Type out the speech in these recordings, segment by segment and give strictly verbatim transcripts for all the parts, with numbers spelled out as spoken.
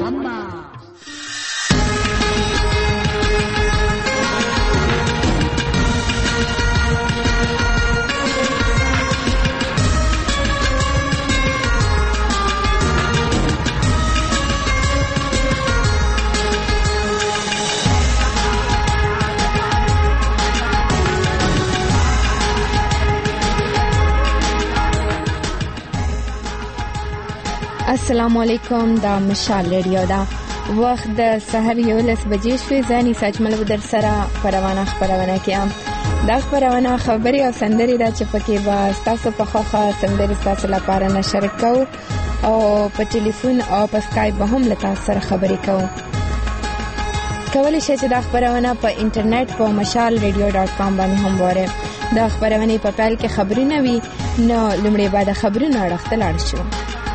Samba. السلام علیکم. دا مشال ریډیو دا وخت د سحر یو لس بجې شوې. زانی ساجمل بدر سره پروانه خبرونه کوم. دا خبرونه خبري او سندري دا چې پکې با تاسو په خوخه سندري تاسو لپاره نشر کوو او په ټلیفون او په اسکایپ به هم لته سره خبري کوو. کولی شئ چې دا خبرونه په انټرنیټ په مشال ریډیو ډاټ کام باندې هم وره. دا خبرونه په پیل کې خبرونه وي نو لمړی بعد خبرونه راخته لاړ شو.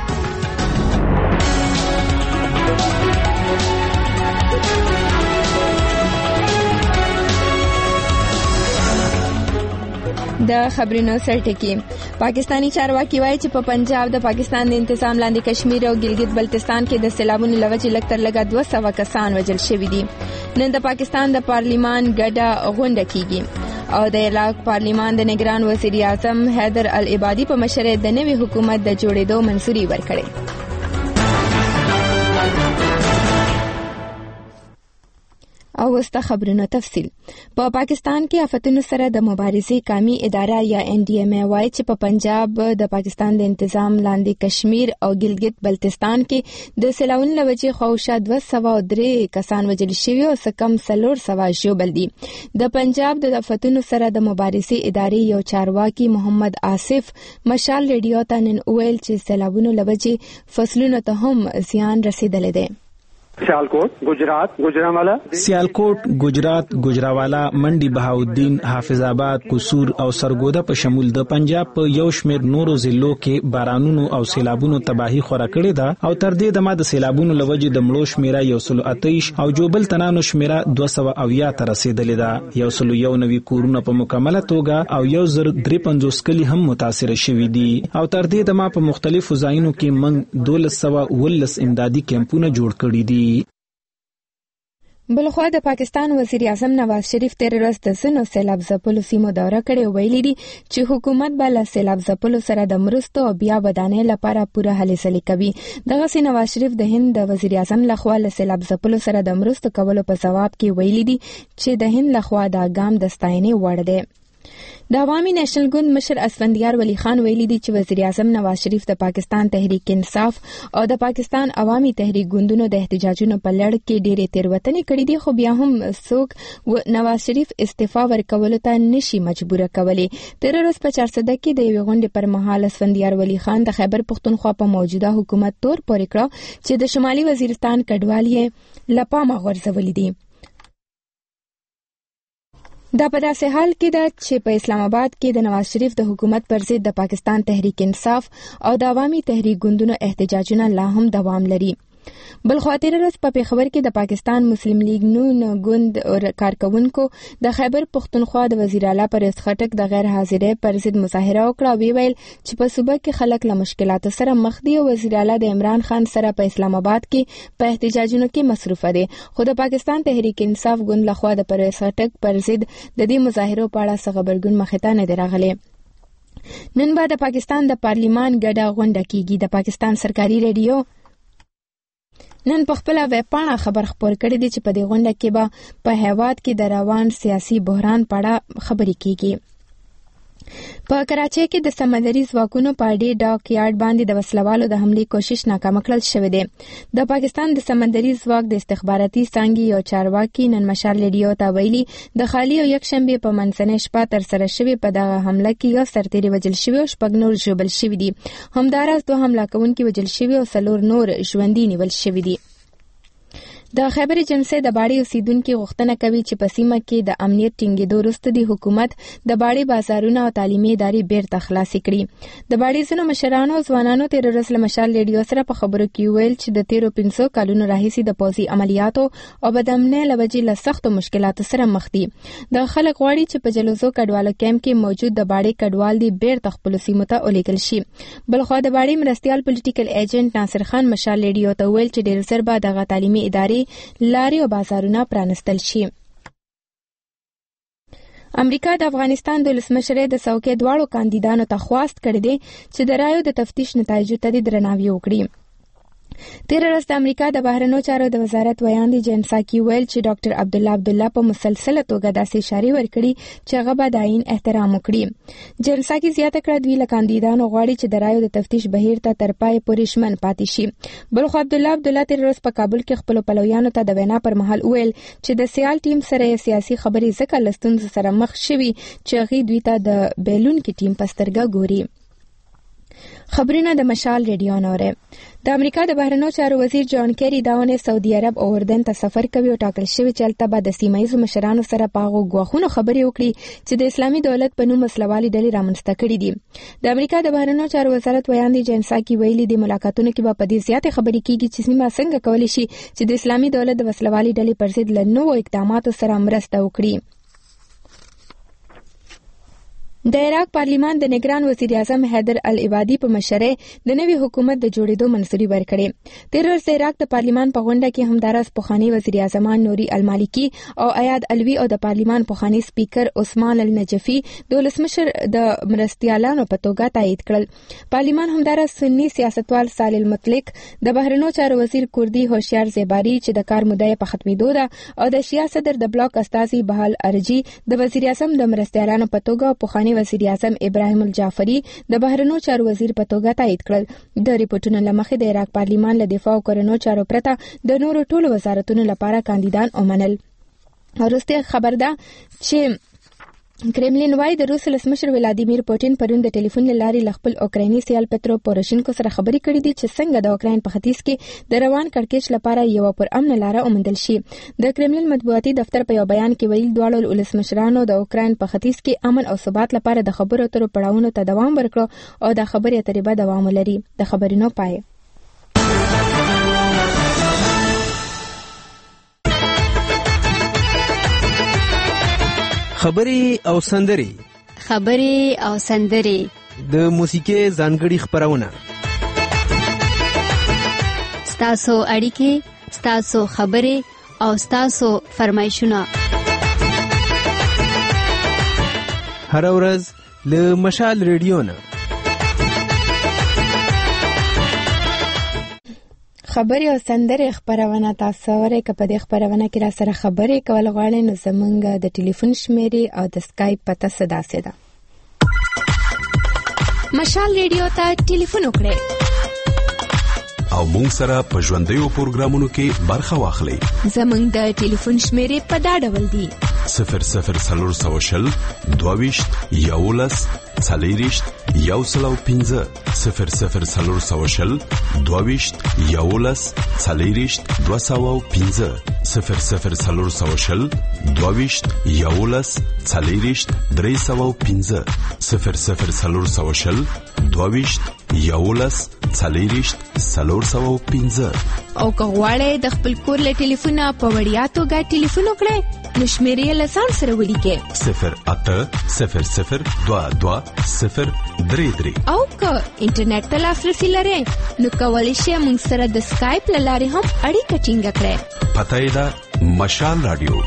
د خبرونو سرټکی. پاکستانی چارواکي وایي چې په پنجاب د پاکستان د انتظام لاندې کشمیر او ګلګت بلتستان کې د سیلابونو لوجې لږ تر لږه دوه سوه کسان وژل شوي دي. نن د پاکستان د پارلیمان ګډه غونډه کیږي او د عراق پارلیمان د نگران وزیر اعظم حیدر العبادي په مشرۍ د نوي حکومت د جوړېدو منظوري ورکړې. او وسته خبرونو تفصیل. په پا پاکستان کې آفتونو سره د مبارزې قومي اداره یا ان ډي ایم ای وایي چې په پنجاب د پاکستان د انتظام لاندې کشمیر او ګلګت بلتستان کې د سیلابونو لوجې خواوشا دوه سوه او درې کسان وژل شوي او څه کم څلور سوه ژوبل دي. د پنجاب د آفتونو سره د مبارزې ادارې یو چارواکي محمد آصف مشال ریډیو ته نن ویل چې سیلابونو لوجې فصلونو ته هم زیان رسیدلی دی. سیالکوٹ گجرات گجرانوالا سیالکوٹ گجرات گجراوالا منډي بهاودین حافظ آباد قصور او سرګودا په شمول د پنجاب په یو شمېر نورو ضلعو کې بارانونو او سیلابونو تباہي خورا کړې ده او تر دې دمه د سیلابونو لوجې د مړو شمیره یو سل اتیش او جوبل تنانو شمیره دوه سوه اویا ته رسیدلې ده. یو سل یو نوي کورونه په مکمله توګه او یو زر درې پنځوس کلي هم متاثر شوي دي او تر دې دمه په مختلفو ځایونو کې منګ دولس سوه ولس امدادي کیمپونه جوړ کړي دي. بلخوا د پاکستان وزیر اعظم نواز شریف تیر ورځ د ځینو سیلاب ځپلو سیمو دوره کړې. ویلي دي چې حکومت به له سیلاب ځپلو سره د مرستو او بیا ودانۍ لپاره پوره هلې ځلې کوي. دغسې نواز شریف د هند د وزیر اعظم لخوا له سیلاب ځپلو سره د مرستو کولو په ځواب کې ویلي دي چې د هند لخوا دا ګام د ستاینې وړ دی. د عوامي نېشنل ګوند مشر اسفندیار ولی خان ویلي دي چې وزیر اعظم نواز شریف د پاکستان تحریک انصاف او د پاکستان عوامي تحریک ګوندونو د احتجاجونو په لړ کې ډېرې تېروتنې کړې دي خو بیا هم څوک نواز شریف استعفا ورکولو ته نشي مجبوره کولی. تیر ورځ په چارسده کې د یوې غونډې پر مهال اسفندیار ولی خان د خیبر پختونخوا په موجوده حکومت تور پورې کړه چې د شمالي وزیرستان کډوال یې له پامه غورځولي دي. دا په داسې حال کې ده چې په اسلام آباد کې د نواز شریف د حکومت پر ضد د پاکستان تحریک انصاف او د عوامي تحریک ګوندونو احتجاجونه لا هم دوام لري. بل خو تیر ورځ په پیښور کې د پاکستان مسلم لیگ نون ګوند کارکونکو د خیبر پختونخوا د وزیر اعلی پرویز خټک د غیر حاضرۍ پر ضد مظاهره وکړه او ویل چې په صوبه کې خلک له مشکلاتو سره مخ دي او وزیر اعلی د عمران خان سره په اسلام آباد کې په احتجاجونو کې مصروف دي. خو د پاکستان تحریک انصاف ګوند لخوا د پرویز خټک پر ضد د دې مظاهرو په اړه څه خبرګون مخې ته نه دی راغلی. نن به د پاکستان د پارلیمان ګډه غونډه کیږي. د پاکستان سرکاري ریډیو نن په خپله ویبپاڼه خبر خپور کړی دی چې په دې غونډه کې به په هیواد کې د روان سیاسي بحران په اړه خبرې کیږي. په کراچۍ کې د سمندري ځواکونو په ډي ډاک یارډ باندې د وسلوالو د حملې کوشش ناکام کړل شوی دی. د پاکستان د سمندري ځواک د استخباراتي څانګې یو چارواکي نن مشال ریډیو ته ویلي د خالي او یکشنبې په منځنۍ شپه ترسره شوې په دغه حمله کې یو سرتیری وژل شوی او شپږ نور ژوبل شوي دي. همداراز دوه حمله کوونکي وژل شوي او څلور نور ژوندي نیول شوي دي. د خیبر جنسه د باړې اوسیدونکو غوښتنه کوي چې په سیمه کې د امنیت ټینګېدو وروسته د حکومت د باړې بازارونه او تعلیمي ادارې بیرته خلاص کړي. د باړې ځینو مشرانو او ځوانانو تیر ورځ له مشال ریډیو سره په خبرو کې ویل چې د تیرو پنځو کلونو راهیسې د پوځي عملیاتو او بدامنۍ له وجې له سختو مشکلاتو سره مخ دي. د خلک غواړي چې په جلوزو کډوالو کیمپ کې موجود د باړې کډوال دي بیرته خپل سیمو ته ولیږل شي. بلخوا د باړې مرستيال پولیټیکل ایجنټ ناصر خان مشال ریډیو ته ویل چې ډېر زر به دغه تعلیمي ادارې لارې او بازارونه پرانستل شي. امریکا د افغانستان د ولسمشرۍ د څوکۍ دواړو کاندیدانو ته خواست کړی دی چې د رایو د تفتیش نتایجو ته درناوی وکړي. تیر ورځ د امریکا د بهرنیو چارو د وزارت ویاندې جن ساکی ویل چې ډاکټر عبد الله عبد الله په مسلسله توګه داسې اشاره ورکړي چې هغه به د عین احترام وکړي. جن ساکی زیاته کړه دوی له کاندیدانو غواړي چې د رایو د تفتیش بهیر ته تر پای پورې شمن پاتې شي. بلخو عبد الله عبد الله تیر ورځ په کابل کې خپل پلویانو ته د وینا پر مهال ویل چې د سیال ټیم سره سیاسي خبرې ځکه لستون سره مخ شوي چې هغه دوی ته د بیلون کې ټیم پسترګه ګوري. خبرونه د مشال ریډیو نوره. د امریکا د بهرنیو چارو وزیر جان کیری داونه سعودي عرب او اردن ته سفر کوي او ټاکل شوی چې هلته به د سیمه ییزو مشرانو سره په هغو ګواښونو خبرې وکړي چې د اسلامي دولت په نوم وسلوالې ډلې رامنځته کړي دي. د امریکا د بهرنیو چارو وزارت ویاندې جن ساکی ویلي د ملاقاتونو کې به په دې زیاتې خبرې کیږي چې سیمه څنګه کولی شي چې د اسلامي دولت د وسلوالې ډلې پر ضد له نوو اقداماتو سره مرسته وکړي. د عراق پارلیمان د نگران وزیر اعظم حیدر العبادي په مشرۍ د نوي حکومت د جوړېدو منظوري ورکړې. تیر ورځ د عراق د پارلیمان په غونډه کې همدارس پخوانی وزیر اعظم نوري المالکی او ایاد الوی او د پارلیمان پخوانی سپیکر عثمان النجفی د ولسمشر د مرستيالانو په توګه تایید کړل. پارلیمان همدارس سنی سیاستوال صالح المطلق د بهرنیو چارو وزیر کوردی هوشیار زیباری چې د کار مدعا په ختمېدو ده او د شیا صدر د بلاک استازي بهال ارجی د وزیر اعظم د مرستيالانو په توګه پخوانی وزیر اعظم ابراهیم الجعفری د بهرنیو چارو وزیر په توګه تایید کړل. د ریپورتونو لمخې د عراق پارلیمان له دفاع او کورنیو چارو پرته د نورو ټولو وزارتونو لپاره کاندیدان ومنل. وروسته خبر ده چې کرملین وايي د روس ولسمشر ولادیمیر پوتین پرون د ټلیفون لارې ل خپل اوکرایني سیال پترو پوروشینکو سره خبرې کړې دي چې څنګه د اوکراین په ختیځ کې د روان کړکېچ لپاره یو پر امن لاره وموندل شي. د کرملین مطبوعاتي دفتر په یو بیان کې ویلي دواړو ولسمشرانو د اوکراین په ختیځ کې امن او ثبات لپاره د خبرو اترو پړاوونو ته دوام ورکړ او د خبرې اترې به دوام ولري. د خبرونو پای خبرې او سندري خبرې او سندري د موسیقي ځانګړي خبرونه ستاسو اړیکې ستاسو خبرې او ستاسو فرمایشونه هر ورځ له مشال ریډیو نه خبرې او سندرې خبرونه تاسو ورې کپ د خبرونه کې را سره خبرې کول غواړئ نو زمونږ د ټلیفون شمیرې او د اسکایپ پته صدا سره مشال ریډیو ته ټلیفون وکړئ او مونږ سره په ژوندیو پروګرامونو کې برخه واخلئ. زمونږ د ټلیفون شمیرې په دا ډول دي: صفر صفر څلور سوه شل دوهویشت یولس څلېرویشت یو سل او پنځه صفر صفر څلور سوه شل دوهویشت یولس څلېرویشت دوه سوه او پنځه صفر صفر څلور سوه شل دوهویشت یولس څلېرویشت درې سوه او پنځه صفر صفر څلور سوه شل دوهویشت یولس څلېرویشت څلور سوه او پنځه او که غواړئ د خپل کور له ټلیفونه په وړیا توګه ټلیفون وکړئ نو شمیرې له ځان سره ولیکئ صفر اته صفر صفر دوه دوه صفر درې درې او که انټرنیټ ته لاسرسي لرئ نو کولی شئ موږ سره د سکایپ له لارې هم اړیکه ټینګه کړئ. پته یې ده مشال رادیو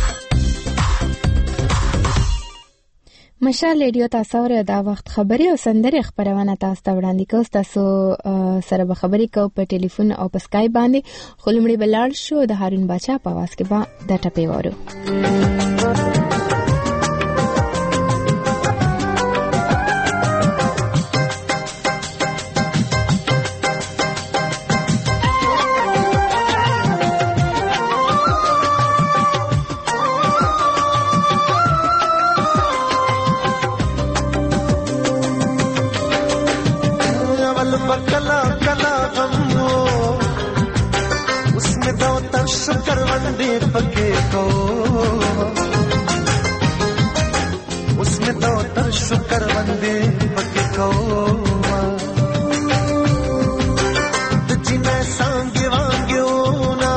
مشال ریډیو تاسو ور دا وخت خبري او سندري خبرونه تاسو ته وړاندې کوم. تاسو سره به خبري کو په ټلیفون او په سکایپ باندې خلمړي بلال شو د هارون باچا په आवाज کې با د ټپې وره कला कला हम हो उसमें दौलत تر شکر وندې پکې کو اوس مې تو تر شکر وندې پکې کو د جنې څنګه وانګیونا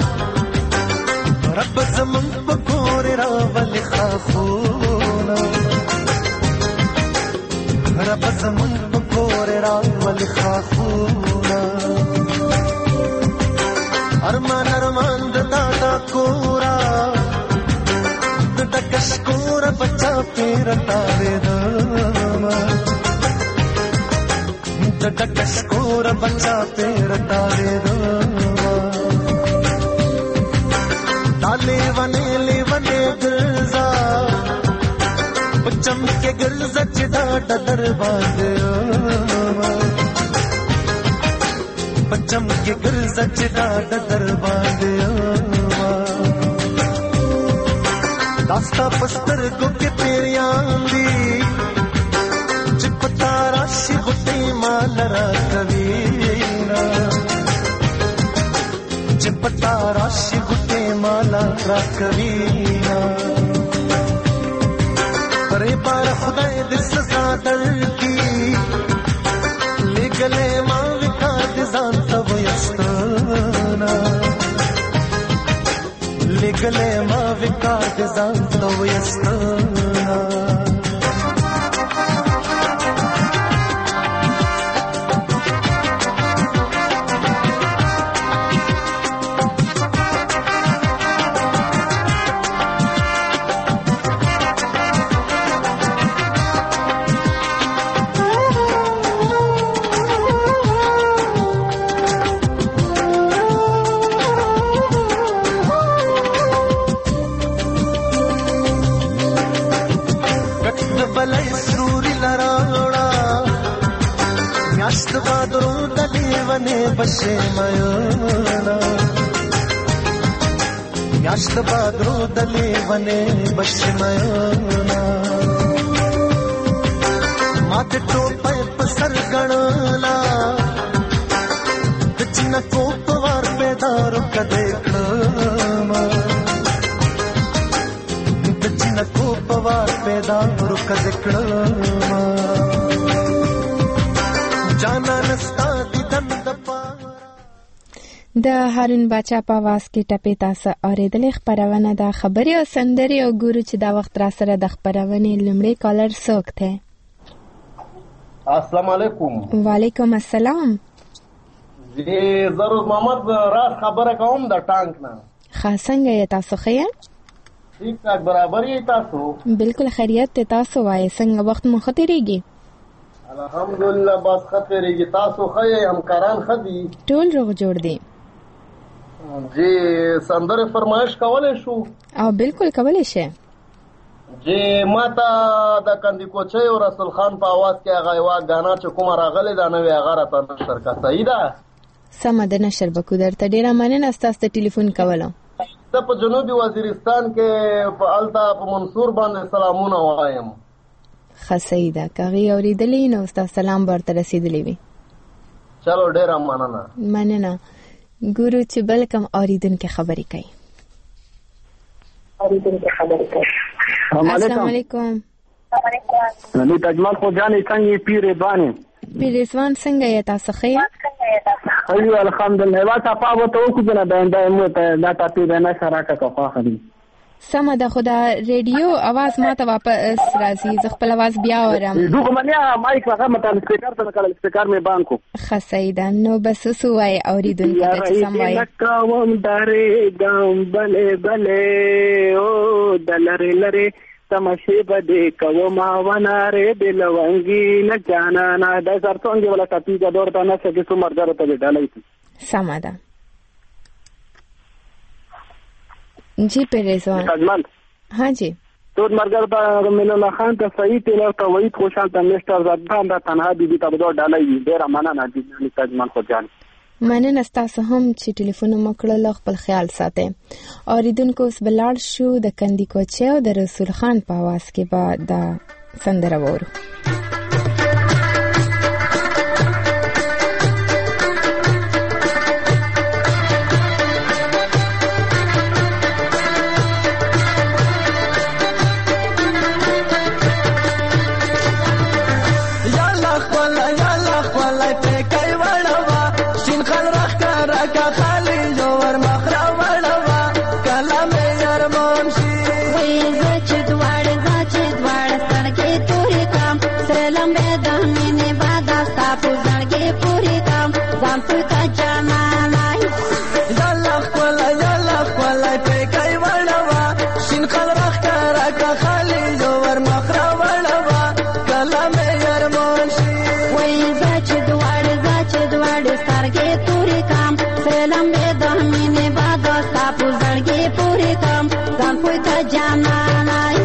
رب زمون پکور راول خافونا رب زمون پکور راول خافونا ارمان ارمان دا دا کورا دا کشکورا بچا پیر تارے داما دا کشکورا بچا پیر تارے داما دالے ونے لے ونے گرزا بچم کے گرزا چدا ڈدر باندے بچم کے گرزا چدا ڈدر باندے داستا پستر گو کے پیریان دی چپتا راشی غٹی مال را کوینا چپتا راشی غٹی مال را کوینا پرے بار خدای دی سزا در کی لے گلے ماں وکا دی زان تب یستانا لے گلے ماں وکا دی زان تب یستانا بشے میانا یاشت بادرو دلی ونے بشے میانا مات ٹوپے پسر گنانا دچنا کو پوار پیدارو کدے کھاما دچنا کو پوار پیدارو کدے کھاما جانا نستا د هارون باچا په आवाज کې ټپې تاسو اوریدلې. خبرونه د خبري او سندري او ګورو چې دا وخت را سره د خبرونه لمړی کالر څوک ته. السلام علیکم. وعلیکم السلام. جی ضرور محمد راز خبره کوم د ټانک نه. خاصنګ یې تاسو خیر؟ ٹھیک ٹھاک برابر یې تاسو؟ بالکل خیریت ته تاسو وایي څنګه وخت مو خطرېږي؟ الحمدلله بس خطرېږي. تاسو خې همکاران خدي؟ ټول روغ جوړ دي. جی سندره فرمایش کولای شو؟ او بالکل کولای شي. جی ماته د کندی کوچي او رسول خان په आवाज کې هغه یو غانا چې کوم راغلی دا نوې هغه راته نشر کا صحیح ده؟ سم ده نشر بکو درته ډیره مننه تاسو ته ټلیفون کولم. ته په جنوبي وزیرستان کې په التا په منصور باندې سلامونه وایم. خصی ده کغی اوریدلی نو تاسو سلام ورته رسیدلی وي. چلو ډیره مننه. مننه. ګورو چې بل کم اوریدونکو خبرې کوي. اوریدونکو خبرې کوي. السلام علیکم. نو تجمل خو ځانې څنګه پیره باندې پیرسوان څنګه یې تاسو خیر؟ ایو الحمدلله. وا تاسو په تو کو نه باندې مو ته دا تاسو نه سره کا کوه خدي. سم ده خدا ریډیو आवाज ماته واپس راځي. زه خپل आवाज بیا اورم. دوه منیا مایک هغه مته سپیکر ته کله سپیکر مې بانکو. خسیدا نو بس سوای اوریدونکو ته چې سم وای. کوم دارې ګم بلې بلې او دلره لره تمشي بده کوم وناره دلونګي نه جانا نه د سرڅنګ ولا کپی د دورته نه څه څو مرګره ته ډالای. سم ده. जी पेरेजवान अजमल. हाँ जी तो मरगर बा मिलना खान का सही तेला का वही खुशाल था मिस्टर जद्दान दा तनहा बीबी तब दो डालाई डेरा माना ना जी अजमल को जान मैंने नस्ता हम چې ټلیفون مکړل خپل خیال ساته. اوریدونکو اوس بلاړ شو د کندی کوچه او د رسول خان په आवाज کې با دا سندره وورو. ځان په کا جانانای یالا خپل یالا خپل په کای وړوا شین خلرخ کرا کا خالی جو ور مخرا وړوا کلمه یرمان شي وای زچ دوړ زچ دوړ سترګې تورې کام سلام دې د مینې باد ستا په زړګې پورې کام ځان په کا جانانای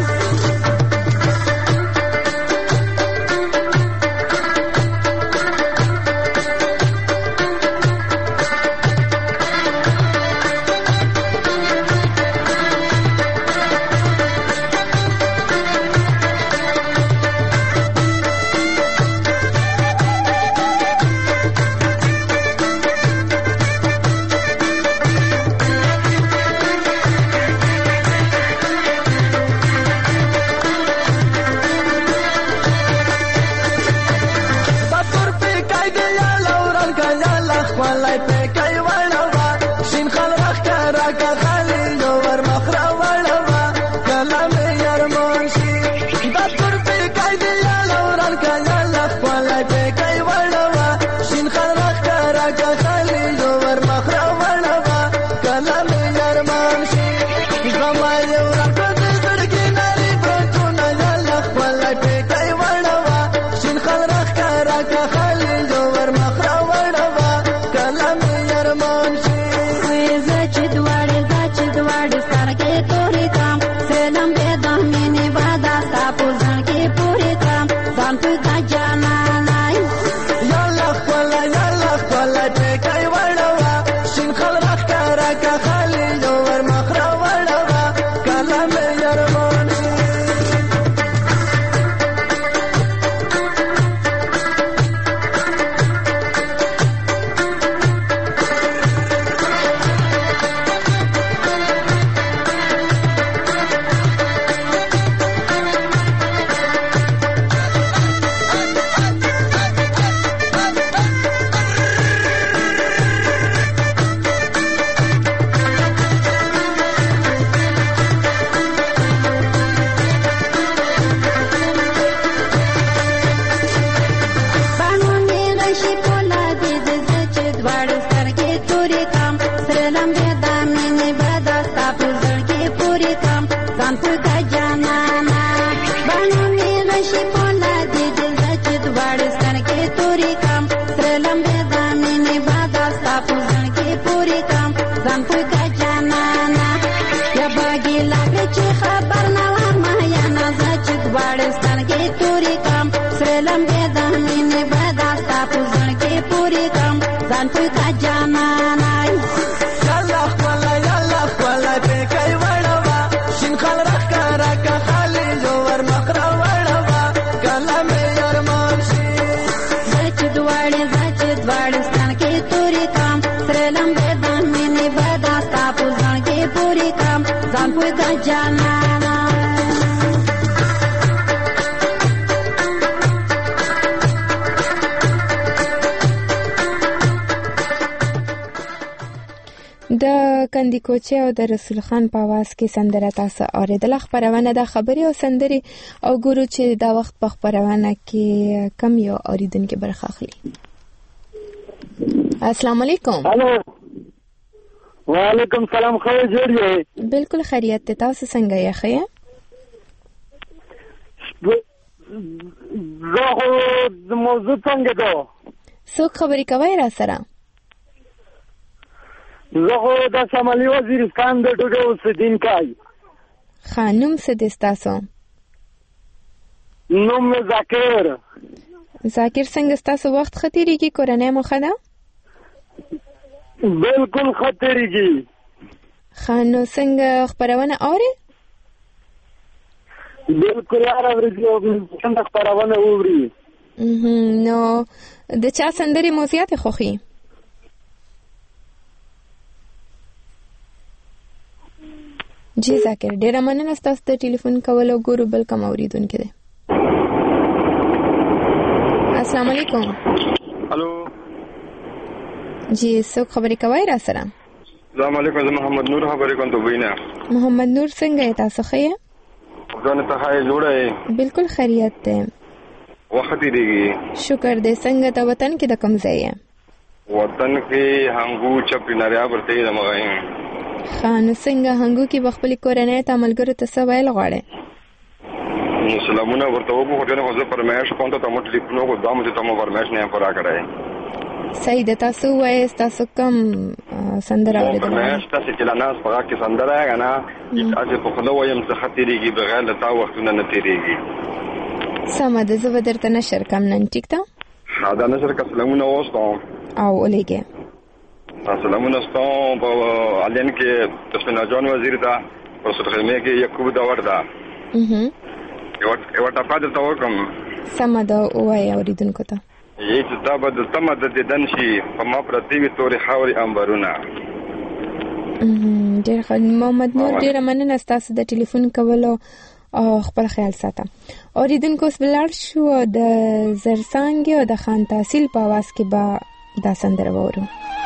د کندی کوچه او د رسول خان په आवाज کې سندره تاسو اوریدل. خبرونه د خبري او سندري او ګورو چې دا وخت په خبرونه کې کم یو اوریدونکو برخه اخلي. السلام علیکم. الو وعلیکم سلام. خو جوړ یې؟ بالکل خیریت ته. تاسو څنګه یې خیا؟ زه خو د موضوع څنګه ده څوک خبرې کوي را سره؟ زه خو د شمالي وزیرستان د ټوټو اوسیدونکی. خانم څه دي ستاسو؟ نوم مې ذاکر. ذاکر څنګه ستاسو وخت ښه تېرېږي؟ کورنۍ مو ښه ده؟ بالکل ښه تېرېږي. ښه نو څنګه خپرونه اورې؟ بالکل هره ورځ څنګه خپرونه اوري. نو د چا سندرې مو زیاتې خوښي؟ جی ذاکر ډیره مننه ستاسو د ټلیفون کولو. ګورو بل کوم اوریدونکو دی. السلام علیکم. الو جی څوک خبرې کوي را سره؟ السلام علیکم. زه محمد نور خبرې کوم. ته وینا محمد نور څنګه تاسو ښه؟ ځان ته هاي جوړه. بالکل خیریت ده. وخت دیږي. شکر دې. څنګه ته وطن کې د کوم ځای؟ وطن کې هنګو چپیناریا ورته د مغایم خان څنګه هنګو کې بخپل کورنۍ ته عملګرو ته څه ویل غواړي؟ سلامونه ورته وګورئ چې زه فرمایش کوم ته مو ټلیفون وکړم دا مو ته مو فرمایش نه پورا کړای. صحیح ده. تاسو وایي تاسو کوم سندره اورېدل؟ فرمایش تاسو چې لاندې په کې سندره غنا چې په خلو وایم زه خطرېږي بغیر له تا وختونه نه تیریږي. سمه ده. زه به درته نشر کوم نن. ټیک ده؟ ها دا نشر کا سلامونه وستم او ولېګه سلامونه ستاسو په علین کې تسمینا جان وزیر دا پروفیسور خیمه کې یعقوب داور دا اها یو یو ټاپا د توکم سم دا وای اوریدونکو ته یی چې دا به د تمد د دنشي په ما پرتی وی توري خاوري انبارونه. ډېر ښه. محمد نور ډېر مننه ستاسو د ټلیفون کولو او خپل خیال ساته. اوریدونکو سبلار شو د زرسانګ او د خان تحصیل په आवाज کې با دا سندره وورو.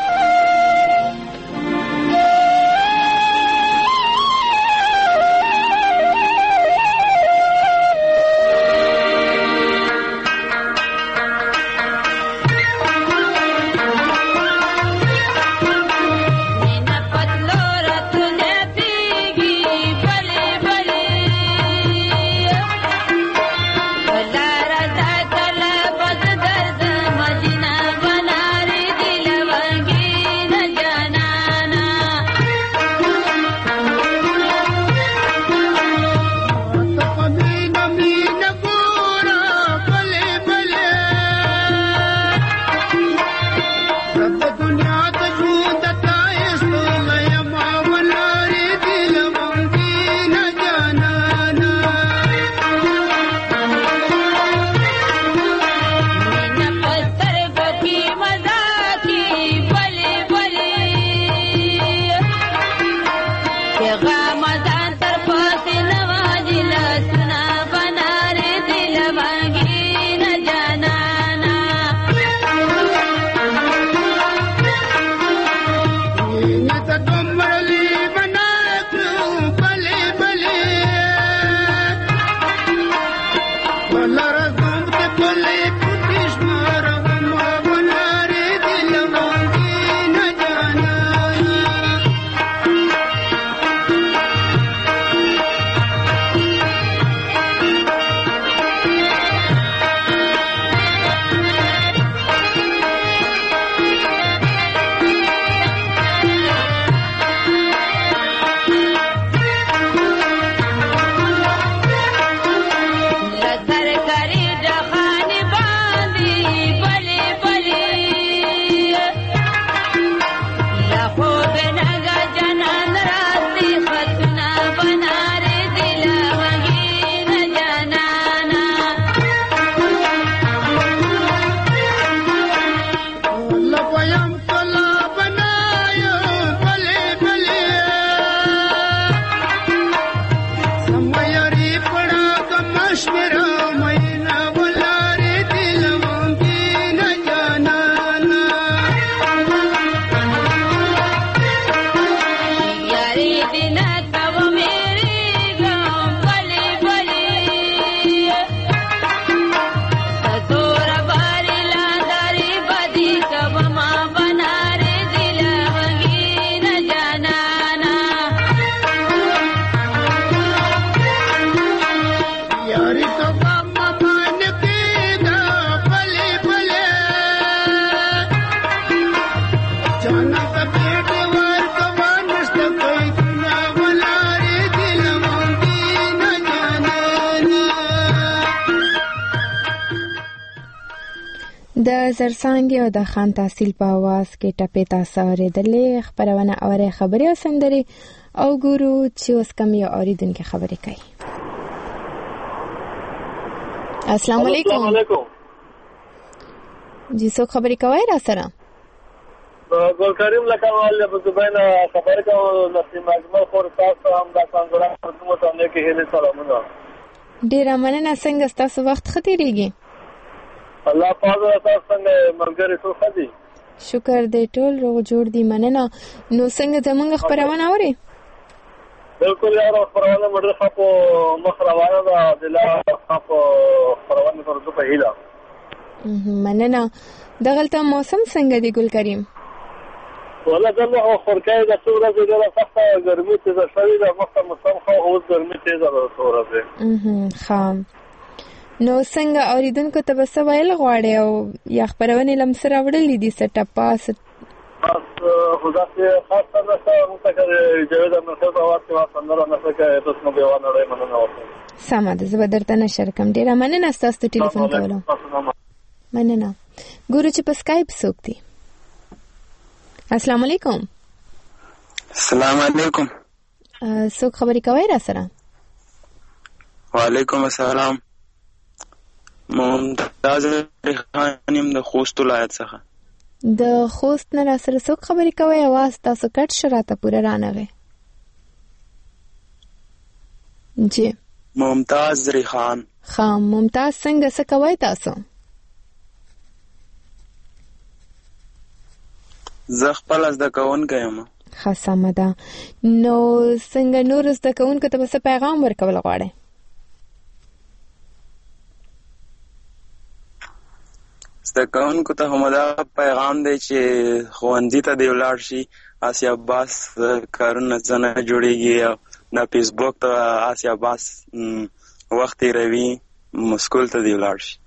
د زرسانګ او د خان تحصیل په आवाज کې ټپې تاسو اورېدلې. خبرونه اوره خبري سندري او ګورو چې اوس کوم یو اوریدونکو خبرې کوي. السلام علیکم. جی څوک خبرې کوي را سره؟ ګل کریم لکوال په زبانه خبر کوم نسیم اجمل خور تاسو هم د څنګه کومه ته نه کې هله سلامونه. ډیر مننه. څنګه تاسو وخت ختیریږي؟ الله پاک تاسو څنګه مرګري ټول خدي؟ شکر دې ټول روغ جوړ دي. مننه. نو څنګه زمونږ خبرونه اوري؟ بالکل یاره خبرونه مړه په مخ روانه ده د لا په خبرونه پر دوه هیله. مننه. دغلته موسم څنګه دی ګل کریم؟ ولا دغه خورکای د څو ورځې ډېره سخته ګرمي تېزه شوې ده، مخکې موسم خو اوس ګرمي تېزه ده څو ورځې. ښه، نو څنګه اورېدونکو ته به څه ویل غواړې او یا خپرونې له م څه راوړلي دي څه ټپه څه؟ بس خو داسې خاص څه نشته، موږ ته که د جاوید امیرخېل په اواز کې ما سندره نشته که تاسو مو بېوا نړۍ مننه وکړم. سمه ده، زه به درته نشر کړم. ډېره مننه ستاسو د ټلیفون کولو. مننه. ګورو چې په سکایپ څوک دی. السلام علیکم. السلام علیکم. څوک خبرې کوئ را سره؟ وعلیکم السلام. ممتاز ریحان یم د خوست ولایت څخه. د خوست نه را سره څوک خبرې کوئ؟ اواز تاسو کټ شه، راته پوره رانغی. جی ممتاز ریحان. ښه ممتاز، څنګه څه کوئ تاسو؟ زه خپل زده کوونکی یم. ښه سمه ده. نو څنګه نور زده کوونکو ته به څه پیغام ورکول غواړئ؟ زده کوونکو ته همدا پیغام دی چې ښوونځي ته دې ولاړ شي. آسیا باس کارونه څه نه جوړېږي، نه فیسبوک ته آسیا باس وخت تېروي، سکول ته دې ولاړ شي.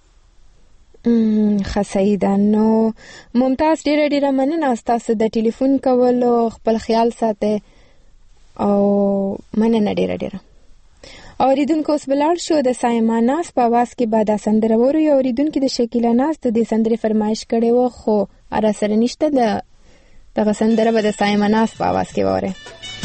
ښه صحیح ده. نو ممتاز ډېره ډېره مننه ستاسو د ټلیفون کولو، خپل خیال ساتئ او مننه ډېره ډېره. اوریدونکو اوس بلاړ شو د سایما ناز په اواز کې به دا سندره وورو. یو اوریدونکي د شکیله ناز د دې سندرې فرمایش کړی و، خو را سره نشته. د دغه سندره به د سایما ناز په اواز کې واورئ.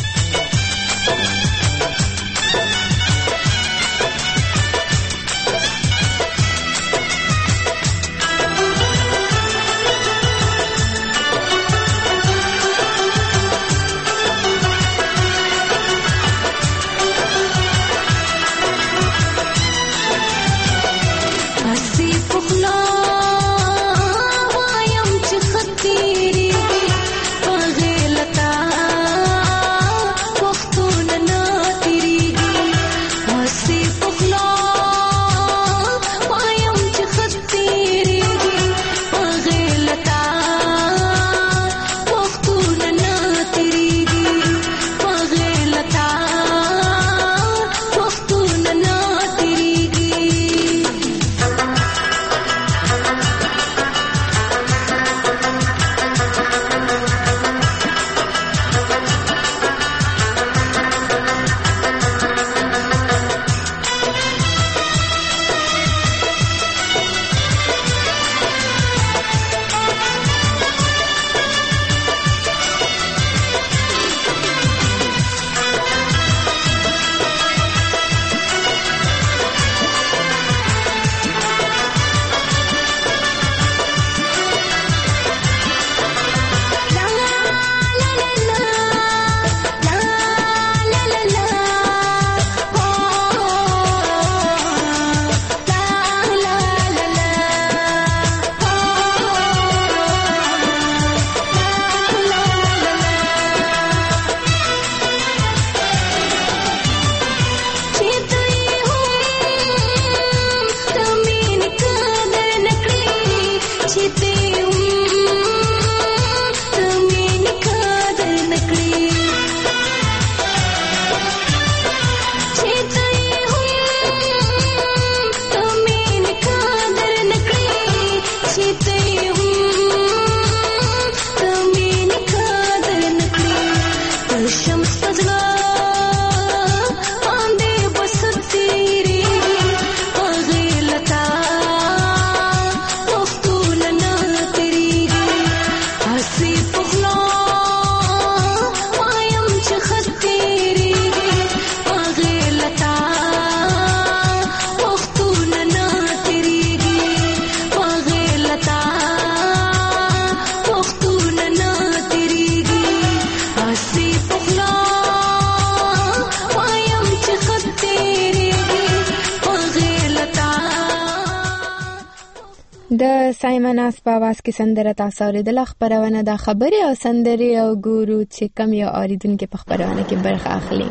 د سایمناس په आवाज کې سندره تاسو اوریدله. خبرونه د خبرې او سندرې او ګورو چې کم یو اوریدونکو په خبرونه کې برخه اخلي.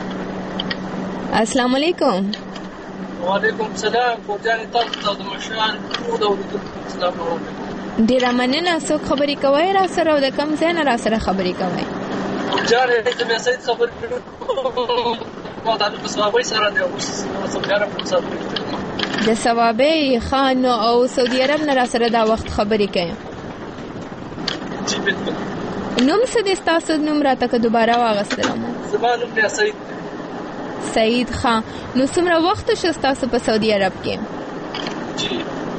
السلام علیکم. وعلیکم السلام. پوجان تاسو ته د مشال ټول اوریدونکو السلام علیکم. ډیره مننه. څوک خبرې کوي را سره او د کوم ځای نه را سره خبرې کوي؟ جاره د مې سید خبر ما د سوابي سره د سعودي عرب سره د سوابي خان او سعودي عرب نه را سره دا وخت خبرې کوي. جی بالکل. نوم څه د تاسو نوم راته که دوباره واغستلم؟ زما نوم دی سعید. سعید خان. نو څومره وخت شو تاسو په سعودي عرب کې؟ جی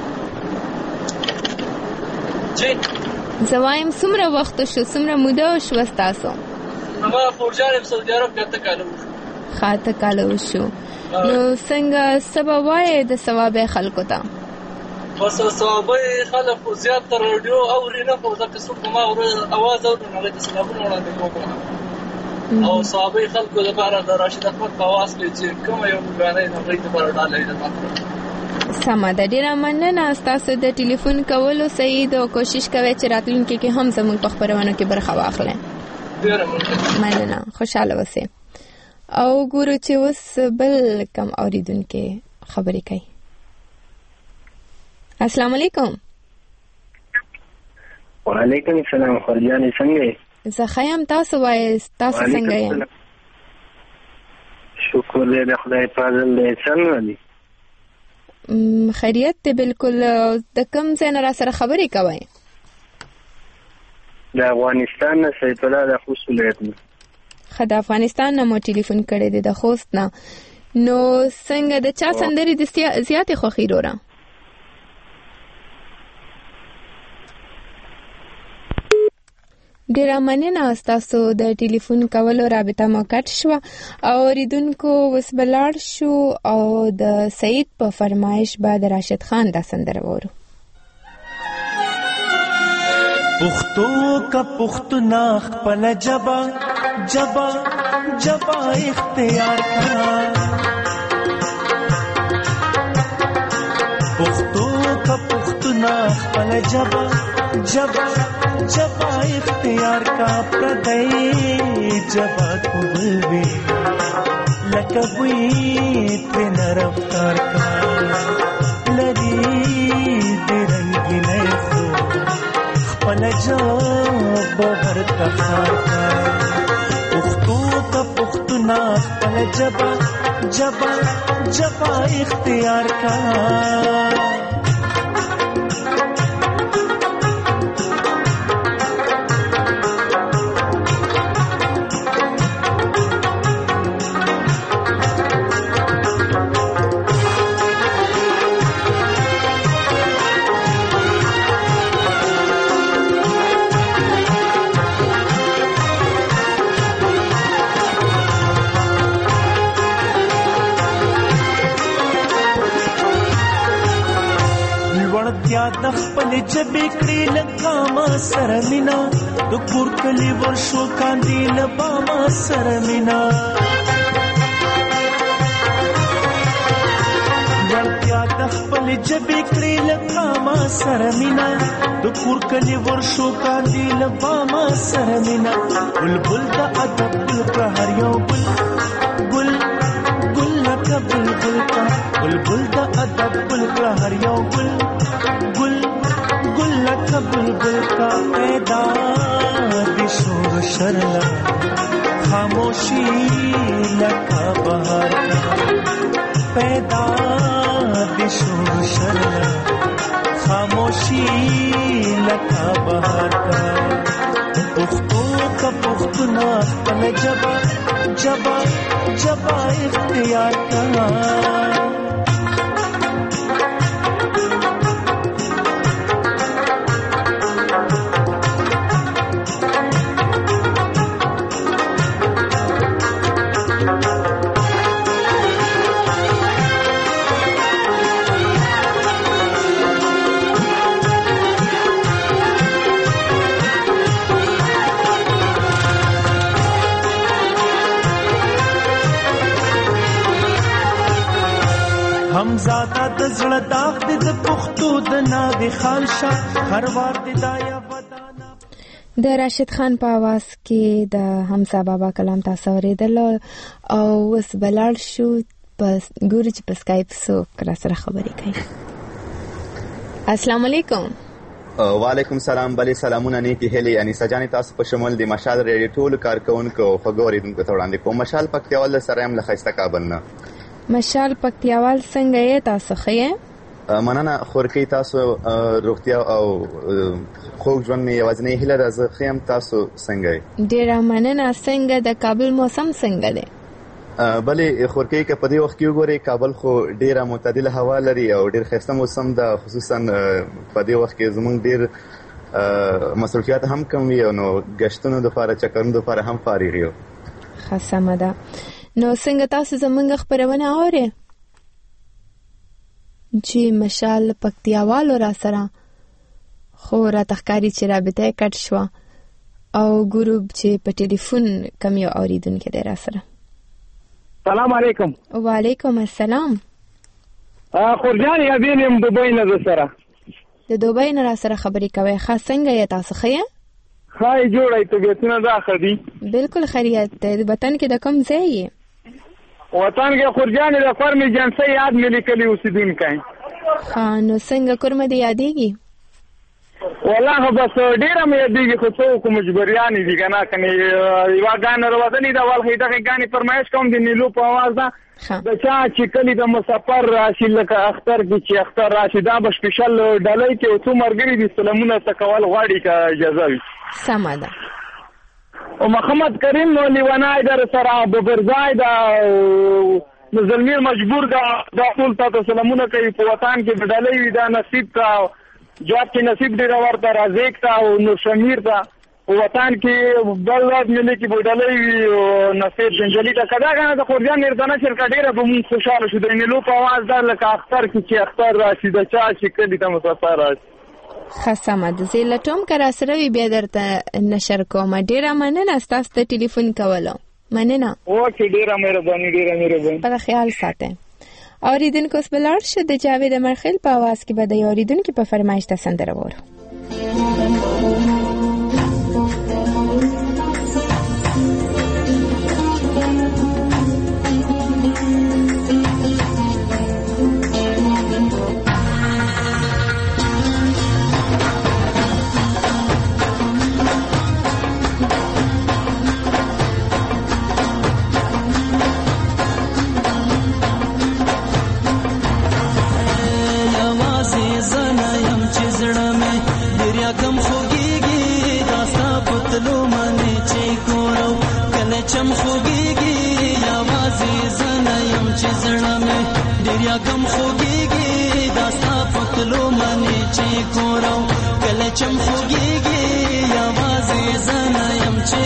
جی زوایم څومره وخت شو، څومره موده شو تاسو؟ ما فورجان په سعودي عرب کې ته کالو خاطه کالو شو. نو څنګه سبا وای د ثواب خلکو ته؟ بس ثواب خلک زیات تر رادیو او رینه په ځکه څوک ما اواز اورنه لکه سلامونه وړاندې کوم او ثواب خلکو لپاره د راشد احمد په आवाज کې چې کوم یو غاڼې نه غوښتل پر ډالې ده. سمه ده. ډیره مننه تاسو د ټلیفون کولو سعید او کوشش کوئ چې راتلونکي کې هم زموږ په خبرونو کې برخه واخلئ. ډیره مننه. خوشاله اوسئ. او ګورو چې اوس بل کم اوریدونکو خبرې کوي. السلام علیکم. وعلیکم السلام. خلیانې څنګه یې؟ زه ښه یم. تاسو وایئ تاسو څنګه یې؟ شکر دې د خدای فضل دی. څنګه دی؟ خیریت دی بالکل. د کوم ځای نه را سره خبرې کوئ؟ د افغانستان نه سیف الله د خوست ولایت نه. ښه د افغانستان نه مو ټلیفون کړی دی د خوست نه. نو څنګه د چا سندرې د زیاتې خوښې وروره؟ ډیره مننه. ستاسو د ټلیفون کولو رابطه مو کټ شوه او اوریدونکو اوس به لاړ شو او د سعید په فرمایش به د راشد خان دا سندره وورو. پختو کا پختنا خپل جبا جبا جبا اختیار کا پختو کا پختنا خپل جبا جبا جبا اختیار کا پردئی جبا قبلوی لکبوی تین رفتار کا لری دی رنگی نیخو خپل جب بغر تخار کا پختو کا پختنا خپل جبا جبا جبا اختیار کا د خپل جبې کړې لکاما سره مینا د کور کلی ورشو کاندي لباما سره مینا ورتیا د خپل جبې کړې لکاما سره مینا د کور کلی ورشو کاندي لباما سره مینا بلبل د ادب په هر یو بل ګل ګل لکه بلبل کا بلبل د ادب په هر یو بل گل گل لکا بلبل کا پیدا دی شور شرلا خاموشی لکا بہار کا پیدا دی شور شرلا خاموشی لکا بہار کا پختو کا پختنا پل جبا جبا جبا اختیار کا همزاده د زړه داغ د پختو د ناوې خان شاه هر وار د دایا ودانا. د راشد خان په आवाज کې د حمزه بابا کلام تاسو اوریدل او اوس بلار شو پس ګوري چې په سکایپ سو کړه سره خبرې کوي. السلام علیکم. وعلیکم سلام. بلې سلامونه نیکی هیلې انیسه جانې تاسو په شمول د مشال ریډیو ټولو کارکوونکو او خوږو اورېدونکو ته وړاندې کوم. مشال پکتیاوال سره یم له ښایسته کابل نه. مشال پکتیاوال څنګه یې؟ تاسو ښه یې؟ مننه خورکۍ، تاسو روغتیا او خوږ ژوند مې یوازینۍ هیله ده. زه ښه یم، تاسو څنګه یې؟ ډېره مننه. څنګه د کابل موسم څنګه دی؟ بلې خورکۍ، که په دې وخت کې وګورئ کابل خو ډېره معتدله هوا لري او ډېر ښایسته موسم ده. خصوصا په دې وخت کې زموږ ډېر مصروفیات هم کم وي، نو ګشتونو دپاره چکرونو دپاره هم فارغ یو. ښه سمه ده. نو څنګه تاسو زموږ خپرونه اورئ؟ چې مشال پکتیاوالو را سره خو راته ښکاري چې رابطه یې کټ شوه او ګروپ چې په ټلیفون کم یو اورېدونکی دی را سره. سلام علیکم. وعلیکم السلام. خورجان یابین یم دوبۍ نه در سره. د دوبۍ نه را سره خبرې کوئ. ښه څنګه یې تاسو ښه یې؟ ښه یې جوړی طبیعتونه دا ښه دي؟ بلکل خیریت دی. د وطن کې د کوم ځای یې؟ وطن کې خورجان د فرم جنسۍ یاد مې لیکلي اوسېدونکی. ښه نو څنګه کورمه دې یادېږي؟ والله بس ډېره مې یادېږي خو څه وکړو مجبوریانې دي که نه کنې یوه ګانه روادلې ده والله دغې ګانې فرمایش کوم د نیلو په اواز ده د چا چې کلي د مسافر راشي لکه اختر کې چې اختر راشي دا به سپیشل ډالۍ کې څو ملګري دي سلامونه ته کول غواړي که اجازه وي. سمه ده. او محمد کریم لیونای در سره ببرځای ده نو زلمیر مجبور ده دا ټول تاته سلامونه کوي. په وطن کې به ډالۍ وي دا نصیب ته جواب کې نصیب ډېره ورته رازق ته او نور شمیر ته په وطن کې بل ورځ ملي کې به ډالۍ وي نصیب جنجلي ته که دا ګانه د خورجان نردانه شرکه ډېره به مونږ خوشحاله شو. د نیلو په اواز ده لکه اختر کې چې اختر راشي د چا چې کلي ته مسافر راشي. ښه سمه ده. زه لټوم که را سره وي بیا درته نشر کومه. ډېره مننه ستاسو ته ټلیفون کولو. مننه. اوکې ډېره مهرباني ډېره مهرباني. خپل خیال ساتئ. اوریدونکو اوس به لاړ شو د جاوید مرخیل په اواز کې به د اوریدونکو په فرمایش ته سندره وورو. چم خوږیږي یوازې زنه یم چې زړه مې ډېر یاګم خوږیږي دا ستا پتلو منې چې ګورم کله چم خوږیږي یوازې زنه یم چې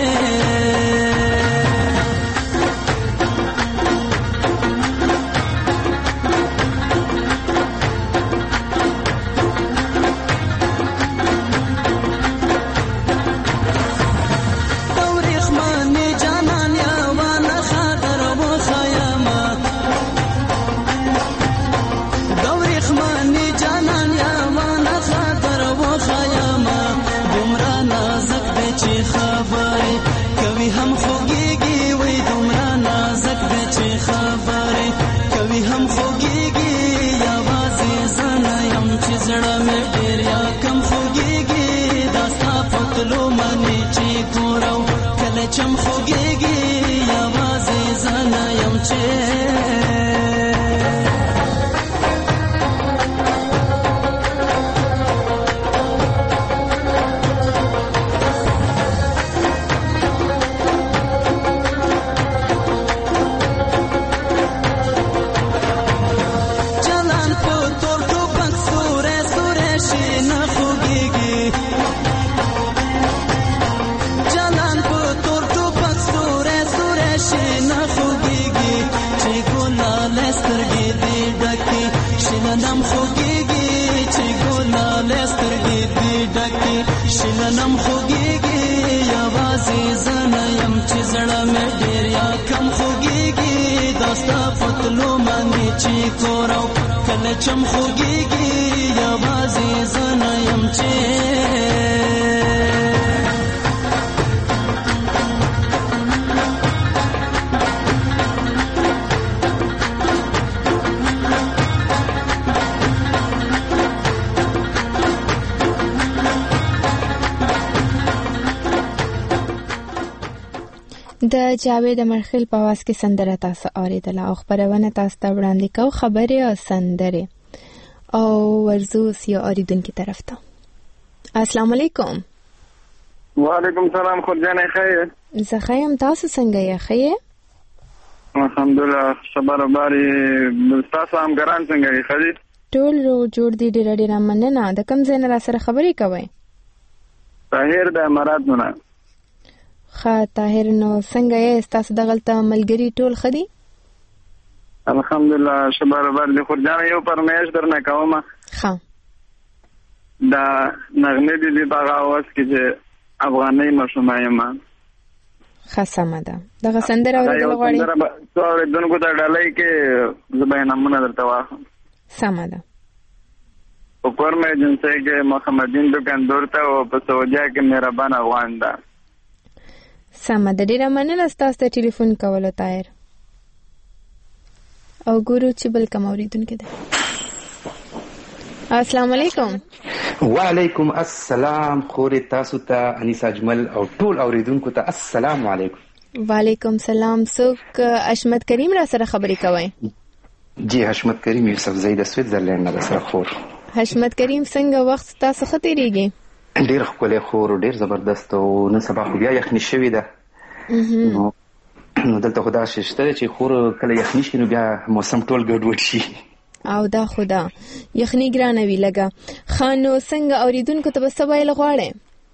چم خوږیږي یوازې زنه یم چې شلنم خوږیږي یوازې زنه یم چې زړه مې ډېر یا کم خوږیږي دا ستا پتلو باندې چې کورو کله چم خوږیږي یوازې زنه یم چې د جاوید مرخیل په आवाज کې سندره تاسو اوریدله او خبرونه تاسو ته وړاندې کوو خبرې او سندره او ورزو سیو اوریدونکو طرف ته. السلام علیکم. وعلیکم السلام. خورجانې خیر؟ زه خیم، تاسو څنګه یې؟ خیر الحمدلله. خبر باري تاسو هم ګران څنګه یې؟ خیر ټول رو جوړ دي. ډېر ډېر مننه. د کوم ځای نه را سره خبرې کوئ؟ طاهر د امارات نه. ښه طاهر، نو څنګه یې؟ تاسو دغلته ملګري ټول ښه دي؟ الحمدلله. شبر باري خورجانې یو فرمایش درنه کوم. ښه دا نغمه دي د هغه आवाज کې چې افغاني مشومه یم. ښه سمه ده. دغه سندره اورېدل غواړئ؟ څو اورېدونکو ته ډالۍ کې زه بیانونه درته واخلم. سمه ده. په کورم ایجنسۍ کې محمدین دکاندور ته او په سعودیا کې مهربان افغان ده. سمه ده. ډېره مننه ستاسو ته ټلیفون کولو طاهر. او ګورو چې بل کوم اورېدونکی ده. السلام علیکم. وعلیکم السلام. خورې تاسو ته انیس اجمل او ټول اوریدونکو ته السلام علیکم. وعلیکم سلام. څوک؟ حشمت کریم را سره خبرې کوي؟ جی حشمت کریم یوسف زئی د سویټزرلند نه سره خور. حشمت کریم څنګه وخت تاسو ښه تیریږي؟ ډیر ښکلی خور، ډیر زبردست. او نن سبا خو بیا یخني شوې ده. نو نو دلته خو دا شته چې خور کله یخني شي نو بیا موسم ټول ګډوډ شي او دا خدا یخني ګرانه وی لګه. خانو څنګه اوریدونکو ته بس وایل غواړي؟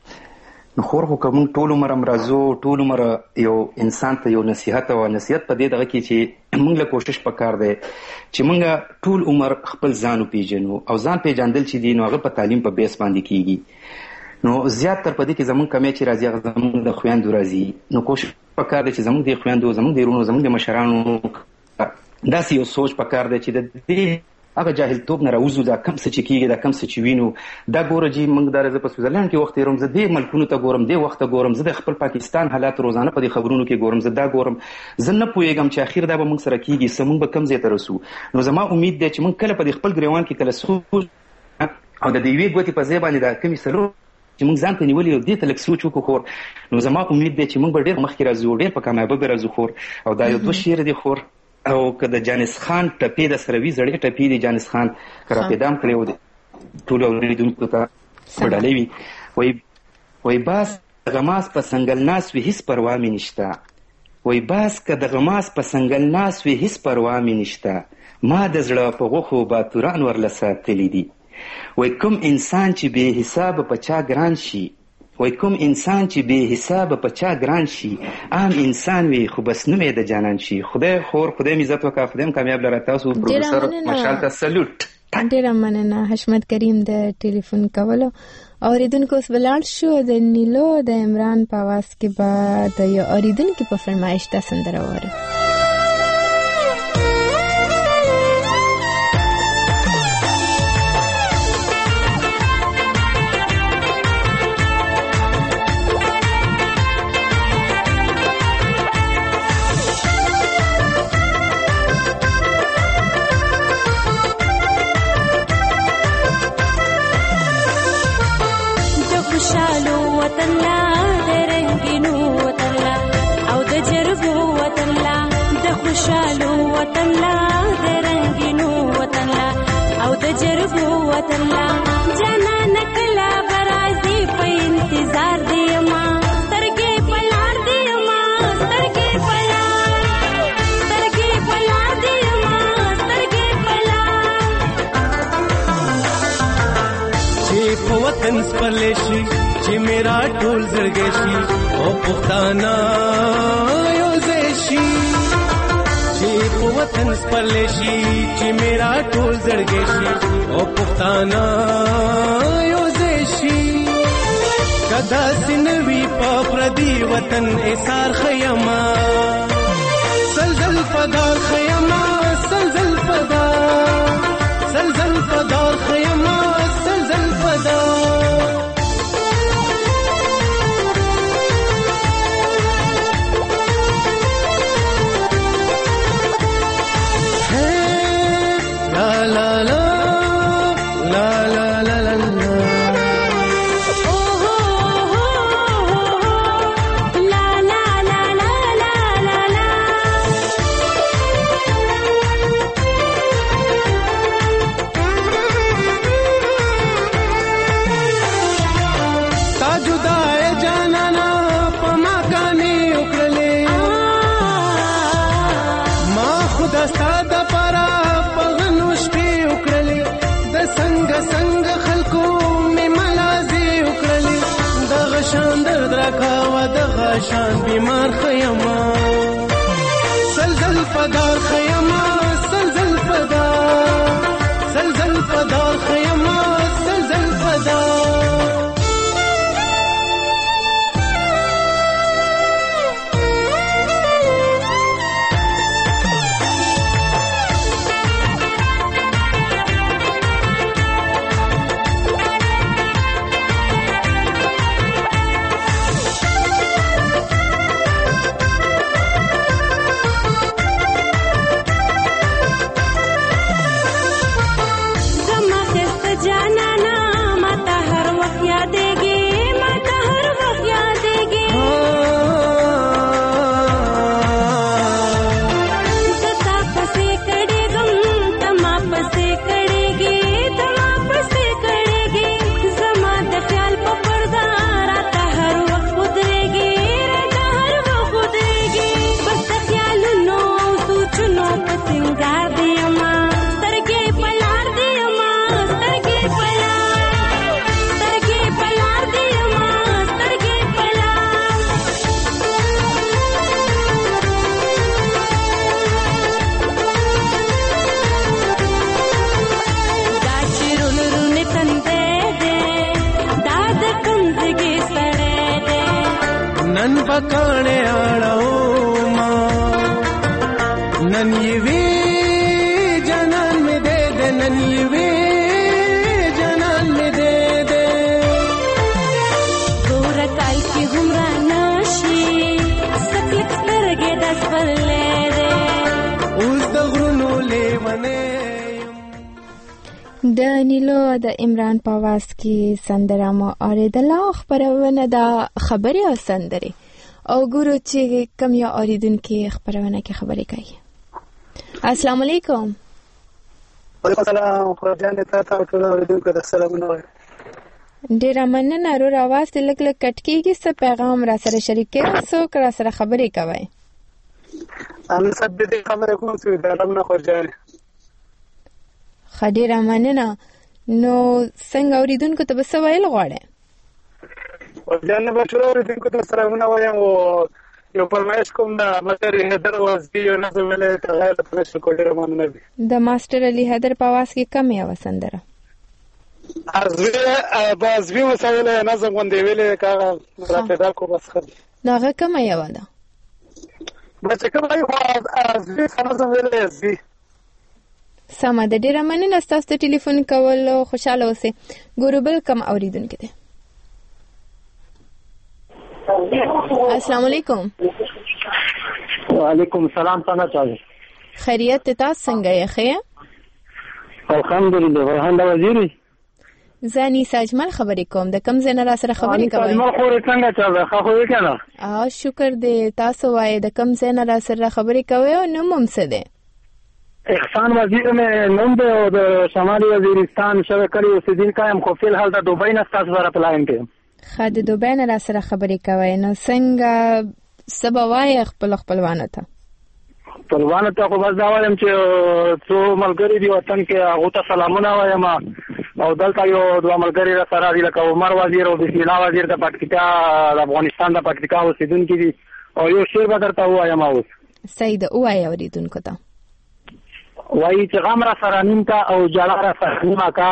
نو خور خو کوم ټول عمر امراضو ټول عمر یو انسان ته یو نصيحت او نصيحت په دې دغه کې چې موږ له کوشش وکړ دې چې موږ ټول عمر خپل ځان پیژنو او ځان پیژندل چې دی نو هغه په تعلیم په بیس باندې کیږي. نو زیات تر پدې کې زمونږ کمې چې راځي هغه زمونږ د خويندو راځي. نو کوشش وکړ دې چې زمونږ د خويندو زمونږ د ورونو زمونږ د مشرانو داسې یو سوچ پکار دی چې د دې هغه جاهلتوب نه راوځو. دا کم څه چې کېږي دا کم څه چې وینو دا ګوره جي موږ دا زه په سویټزرلند کې وخت تېروم، زه دې ملکونو ته ګورم، دې وخت ته ګورم، زه د خپل پاکستان حالات روزانه په دې خبرونو کې ګورم، زه دا ګورم، زه نه پوهېږم چې اخر دا به موږ سره کېږي څه، موږ به کم ځای ته رسو. نو زما امید دی چې موږ کله په دې خپل ګریوان کې کله سوچ او د دې یوې ګوتې په ځای باندې دا کمې څلور چې موږ ځان ته نیولې او دې ته لږ سوچ وکړو خور. نو زما امید دی چې موږ به ډېر مخکې راځو، ډېر په کامیابۍ به راځو خور. او دا یو دوه شعر دی خور. او که د جانس خان ټپې د سره وي زړې ټپې د جانس خان را پیدام کړی و ټولو اوریدونکو ته په ډالۍ وي. وایي وایي باز د غماس په سنګل ناس وي هېڅ پروا مې نشته. وایي باز که د غماس په سنګل ناس وي هېڅ پروا مې نشته. ما د زړه په غوښو باتوران ورله ساتلي دي. وایي کوم انسان چې بې حسابه په چا ګران شي، وای کوم انسان چې بې حسابه په چا ګران شي، عام انسان وي خو بس نوم یې د جانان شي. خدای خور خدای مې عزت وکړه، خدای م کامیاب لره. تاسو پروډوسر مشال ته سلوټ. ډېره مننه حشمت کریم د ټلیفون کولو. اوریدونکو اوس ولاړ شو د نیلو د عمران په आवाज کې به د یو اوریدونکي په فرمایش دا سندره واورو. پرلیشي چې میرا ټول زړګی شي او پښتانه یو ځای شي. چې په وطن پرلیشي چې میرا ټول زړګی شي او پښتانه یو ځای شي. کدا سنوي په پردي وطن ایثار خیما سلزل پدار خیما سلزل پدار سلزل پدار خیما سلزل پدار. La la la la la پشان بیمار خیما سلزل پدار خیما سلزل پدار سلزل پدار خیما سلزل پدار پکانے آڑاؤ ماں نن یوی جنان میں دے دے نن یوی جنان میں دے دے گورا کال کی گمرا ناشی سکلک سترگے دس بلے دے اوز دغرونو لیونے د نیلو د عمران په आवाज کې سندره مو اوریدله. خبرونه د خبرې او سندرې او ګورو چې کوم یو اوریدونکي خبرونه کې خبرې کوي. السلام علیکم. وعلیکم السلام. خو جان ته تاسو ټول اوریدونکو ته سلامونه وایم. ډیر مننه. رو आवाज لګ لګ کټ کیږي. څه پیغام را سره شریکې سو کړه سره خبرې کوي. ان سب دې خبرې کوم چې دا رمنه خو جان خډیر مننه. نو څنګه اوریدونکو ته بس ویل غواړي؟ ځان به ټول اوریدونکو ته سلامونه وایم او یو فرمایش کوم د مستر حیدر وازدی یو نظم ویلې ته غیر په نشو کوډر مننه دي. د ماستر علي حیدر په आवाज کې کم یو سندره ازوی بازوی وسایل نظم غونډې ویلې کاغه راته کو بس خل ناغه کم یو ده بچ کوم یو ازوی نظم ویلې ازوی سمه د ډیره مننه. تاسو ته ټلیفون کول خوشاله اوسئ. ګوربل کم اوریدونکو ته السلام علیکم. وعلیکم السلام. څنګه چالو خیریت تاسو څنګه یې؟ ښه الحمدلله. ورهنده وزیری زانی ساجمل خبرې کوم. د کم زنه را سره خبرې کوم؟ ساجمل خو څنګه چالو ښه خو وکړه. اه شکر دې. تاسو وایي د کم زنه را سره خبرې کوي او نوم هم څه دی؟ احسان وزیر میں نوم دے او د شمالي وزیرستان شوه کړی اوسیدونکو یم خو فل حال د دوبۍ نه تاسو سره پلاین کې خا د دوبۍ نه را سره خبرې کوي. نو څنګه سبا وای خپل خپلوانه ته خپلوانه ته خو بس دا وایم چې څو ملګری دی وطن کې هغه ته سلامونه وایم او دلته یو دوه ملګری را سره دی لکه عمر وزیر او بسم الله وزیر د پکتیکا د افغانستان د پکتیکا اوسیدونکو دي او یو شعر به درته وایم. اوس سید اوای اوریدونکو ته وای چې غم را سره نیم کا او جړه را سره نیمه کا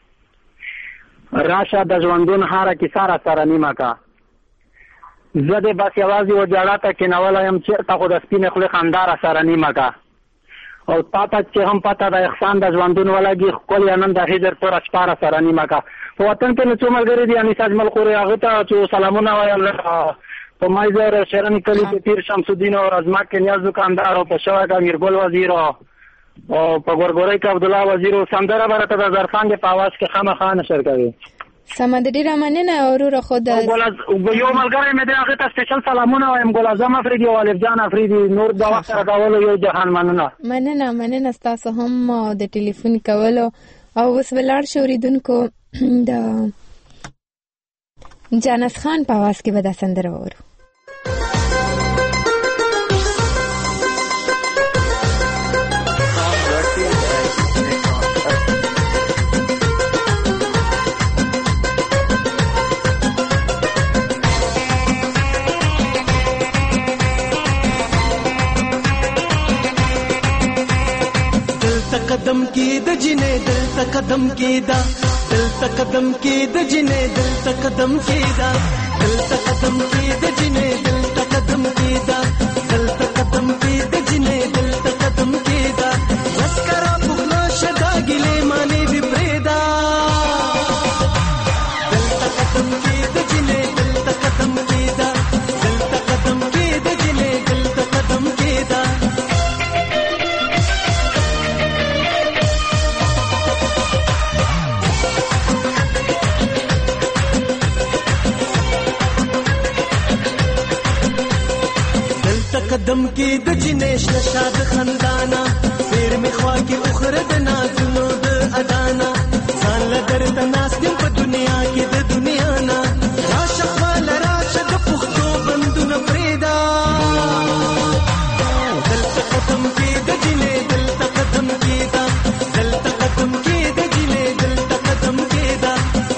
راشه د ژوندون هاره کیسه را سره نیمه کا زه دې بس یوازې و جړه ته کېنولی یم چېرته خو د سپینې خولې خندا را سره نیمه کا او تا ته چې هم پته د احسان د ژوندون ولګي ښکلې نن د هجر توره شپه را سره نیمه کا. په وطن کې نو څو ملګري دي انیس اجمل خورې هغه ته چې سلامونه وایم په مایزر شرني کلي کې پیر شمس الدین او رزمک کې نیاز دکاندار او په شوه کې امیرګل وزیر او په ګورګورۍ کې عبدالله وزیر او سندره برته د زرفان د په आवाज کې خامخا نشر کوي. سمه د ډیره مننه. اوروره خود یو ملګری مې د هغه ته سپیشل سلامونه وایم. ګل اعظم افریدي او الف جان افریدي نور د وخت راغولو یو جهان مننه مننه مننه. تاسو هم د ټلیفون کولو او اوس ولار شوریدونکو د جانس خان په आवाज کې به د سندره وورو. قدم کې د جنې دلته قدم کې دا دلته قدم کې د جنې دلته قدم کې دا دلته قدم کې د جنې دلته قدم کې دا دلته قدم کې د جنې دلته قدم کې دا بس کرا بغلا شدا ګلې مانې دی پرېدا دلته قدم کې د جنې دلته قدم کې دا دلته قدم کې د جنې دلته قدم کې دا قدم کې د جنیش نشاد خندانا پیر می خوا کې اخره د نازونو د ادانا ځان له درته ناس دې په دنیا کې د دنیا نه راشه خپل راشه د پښتو بندونه پرېدا دلته قدم کې د جنې دلته قدم کې دا دلته قدم کې د جنې دلته قدم کې دا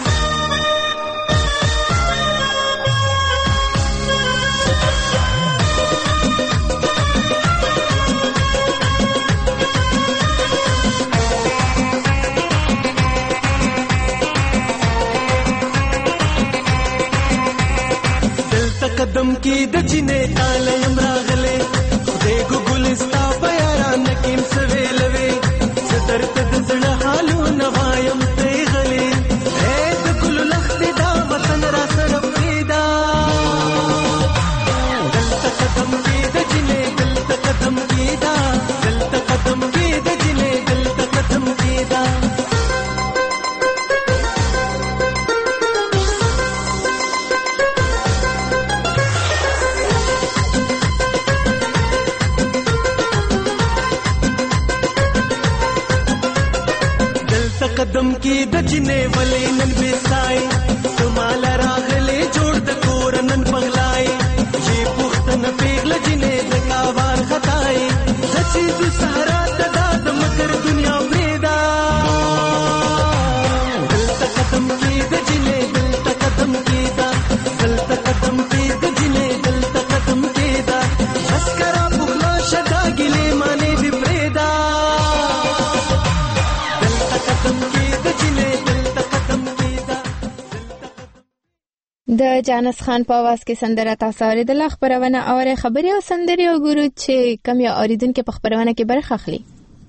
قدم کې د جنې تاله یم راغلې خدای ګلستا بیان کیم سویلوي سترته د زړه حالونه وایم ته غلې اے د ګل لخت دا وطن را سره پیدا دلته قدم کې د جنې دلته قدم کې دا دلته قدم کې د جنې دلته قدم کې دا قدم کې د جنې ولې نن بسای تمال راغلې جوړ د کور نن پغلای یې پختن پیغله جنې د کاوار خدای سچې د سهارا تدا د مگر دنیا پرېدا دلته قدم کې د جنې دلته قدم کې دا دلته قدم کې د جنې دلته قدم کې دا بس کرا بغلا شدا ګلې مانې دی پرېدا د جانس خان په आवाज کې سندره تاسو اوریدله. خبرونه اوره خبري او سندري او ګورو چې کم یا اوریدونکو په خبرونه کې برخه اخلي.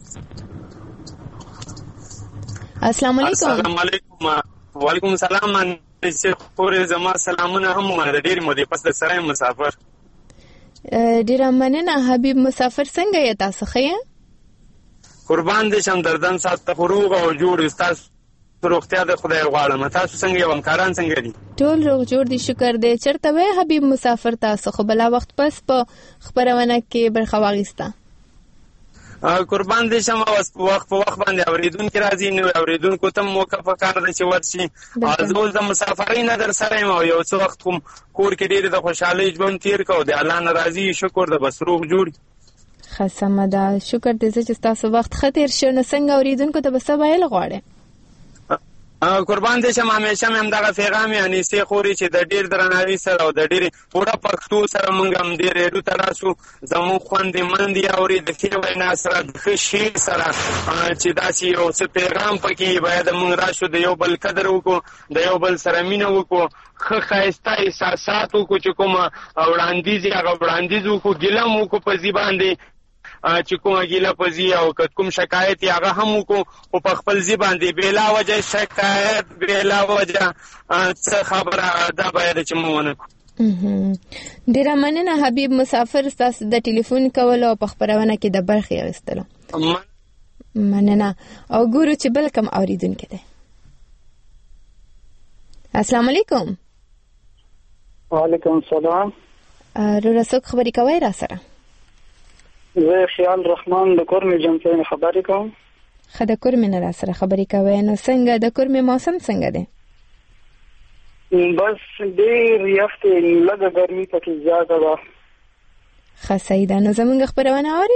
السلام علیکم. السلام علیکم. وعلیکم السلام. من پورې زما سلامونه هم ډېر مودې پس د سره مسافر. ډېر مننه حبیب مسافر. څنګه یې تاسو ښه؟ قربان دې شم دردن سات خروغ او جوړ استاد روغتیا د خدای غواړم. تاسو څنګه یو همکاران څنګه دي؟ ټول روغ جوړ دي شکر دې. چرته وې حبیب مسافر تاسو خو بلا وخت پس په خبرونه کې برخه واغسته؟ قربان دې شم اوس په وخت په وخت باندې اوریدونکو راځي نو اوریدونکو ته موقع پکار ده چې ورشي. ازول د مسافرین در سره ما یو څو وخت کوم کور کې ډېر د خوشحالۍ ژوند تیر کو د الله ناراضي شکر د بس روغ جوړ. خاصه ده شکر دې چې تاسو وخت خطر شونه څنګه اوریدونکو ته بس وایل غواړي. قربان دې شم همیشه مې همدغه پیغام یعنی سي خوري چې د ډېر درناوي سره او د ډېر پوره پښتو سره مونږ هم ډېر ډېر تراسو زموږ خوندې مندي اوري د ښې وینا سره د ښه شي سره چې داسې یو څه پیغام پکې باید مونږ راشو د یو بل قدر وکړو د یو بل سره مینه وکړو ښه ښایسته احساسات وکړو چې کوم وړاندیز یې هغه وړاندیز وکړو ګیله مو وکړو په ځي باندې چې کومه ګیله پزي او کوم شکایت یې هغه هم وکړو خو په خپل ځي باندې بېلا وجه شکایت بېلا وجه څه خبره دا باید چې مو ونه کړو. ډېره مننه حبیب مسافر ستاسو د ټلیفون کولو او په خپرونه کې د برخې اخیستلو. مننه. او ګورو چې بل کم اوریدونکي دی. السلام علیکم. وعلیکم السلام. رورا څوک خبرې کوئ را سره؟ زه خیال رحمان د کورمې جمعې نه خبرې کوم. ښه د کورمې نه را سره خبرې کوئ. نو څنګه د کورمې موسم څنګه دی؟ بس ډېر یخ دی لږه ګرمي پکې زیاته ده. ښه صحیح ده. نو زموږ خبرونه اورئ؟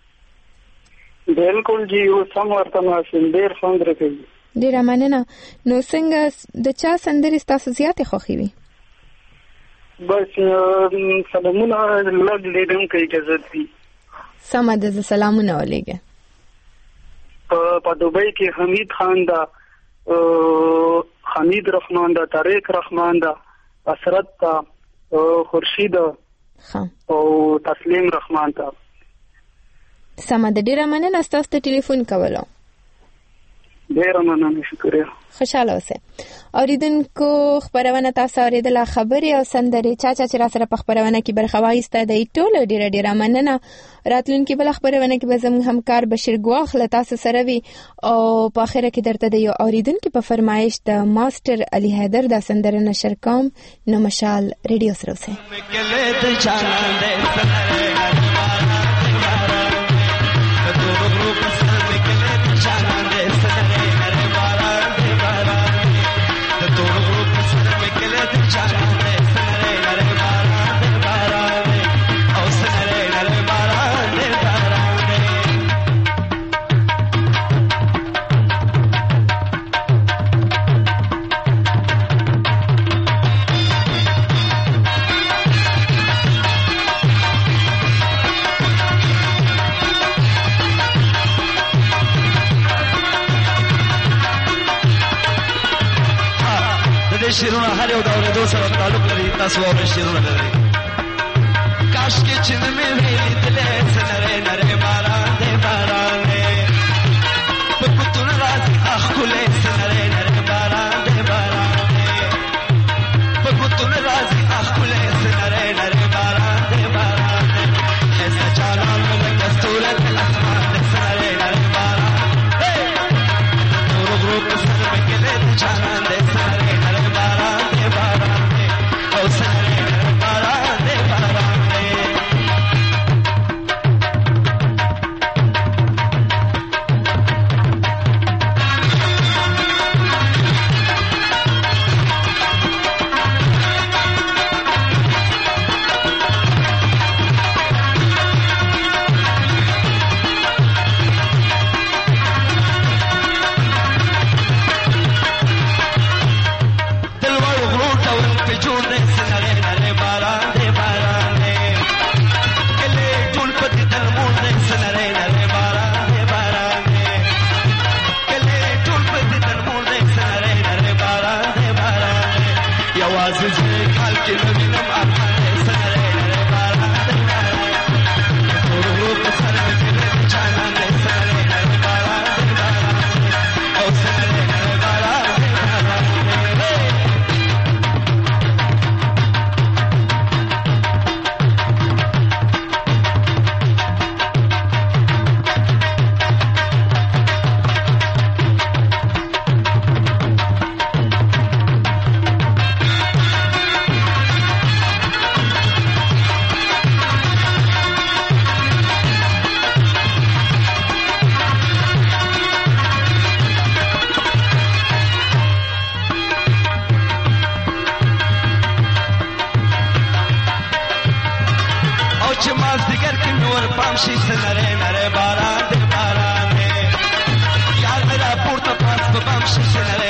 بالکل جی اوس هم ورته ناست یم ډېر خوند راکوي. ډېره مننه. نو څنګه د چا سندرې ستاسو زیاتې خوښې وي؟ بس سلامونه لږ لیدونکی اجازت وي. سمه ده زه سلامونه ولیږه. په دوبۍ کې حمید خان دا حمید رحمان دا طارق رحمان دا اسرت دا خورشید او تسلیم رحمان دا. سمه ده، ډیره مننه ستاسو ته ټلیفون کولو. ډیره مننه، شکریه. خوشاله اوسئ. اوریدونکو خبرونه تاسو اوریدله، خبرې او سندرې چا چا چې را سره په خبرونه کې برخه واخیسته دی ټول ډیره ډیره مننه. راتلونکي بل خبرونه کې به زموږ همکار بشیر ګواخ له تاسو سره وي او په اخره کې درته د یو اوریدونکي په فرمایش د ماستر علي حیدر د سندره نشر کوم. نو مشال ریډیو سره اوسئ. شیرونه هر یو د اورېدو سره تعلق لري. تاسو واورئ شیرونه لري. کاشکې چې نه مې وې لیدلی څه نری نری باران دی باران دی په ګوتونه راځي اخ ښکلی څه نری نری باران دی باران دی په ګوتونه راځي اخ ښکلی څه نری نری باران دی باران دی ښایسته جانان مې لکه ستوری د اسمان دی څه نری نری باران دی نورو غرو په سر مې ګلې د جانان دی څه نری نری باران دی باران دی او څه نری نری باران دی باران دی. Nare